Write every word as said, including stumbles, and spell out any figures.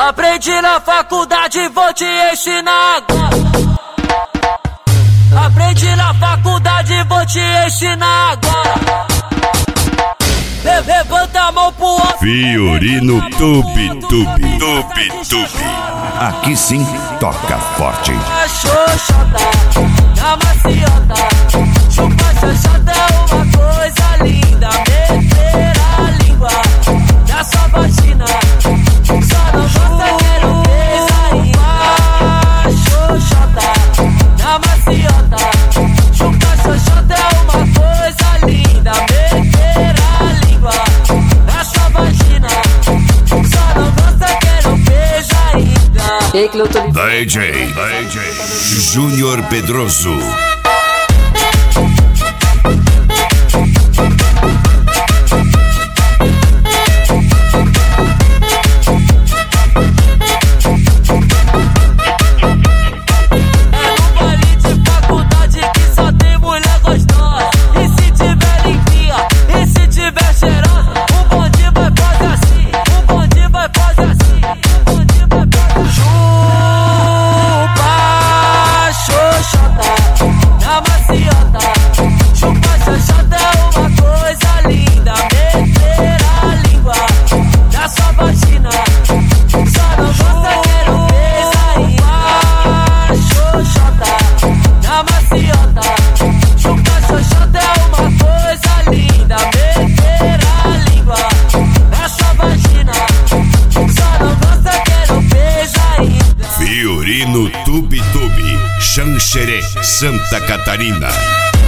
Aprendi na faculdade, vou te ensinar agora. Aprendi na faculdade, vou te ensinar agora. Levanta a mão pro alto. Fiorino Tube Tube Tube Tube. Aqui sim toca forte. A xoxota, na maciota, chupa a xoxota é uma coisa linda. Meter a língua na sua vagina, só não gosta que não fez ainda. A xoxota, na maciota, chupa a xoxota é uma coisa linda. Meter a língua na sua vagina, só não gosta que não fez ainda. E aí, Cleuton? D J, D J Júnior Pedroso. Fiorino Tube Tube, Xanxerê, Santa Catarina.